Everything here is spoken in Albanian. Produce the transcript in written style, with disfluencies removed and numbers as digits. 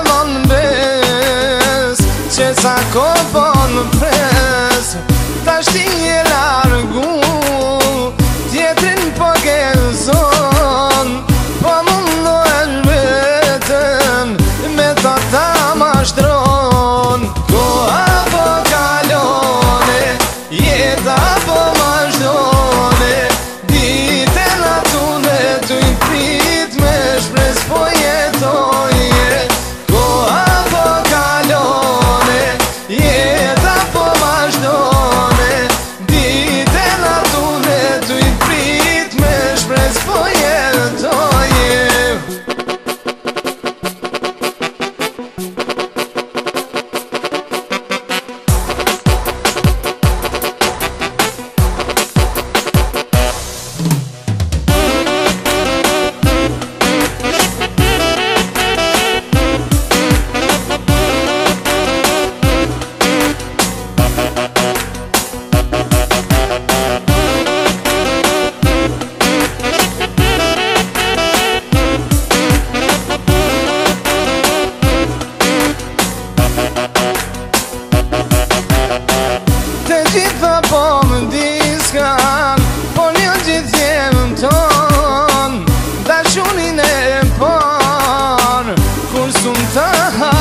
mon bes që sa ko po në pres ta shti e largu tjetrin po gëzon po mundu e vetën me ta mashtron koha po kalone jeta po mashtone ditën atune tu i prit me shpres po jetoje koha po kalone jeta po mashtone ditën atune tu i prit me shpres po jetoje. Gjitha po më diskan po një gjithë jemën ton dashunin e par kur sun të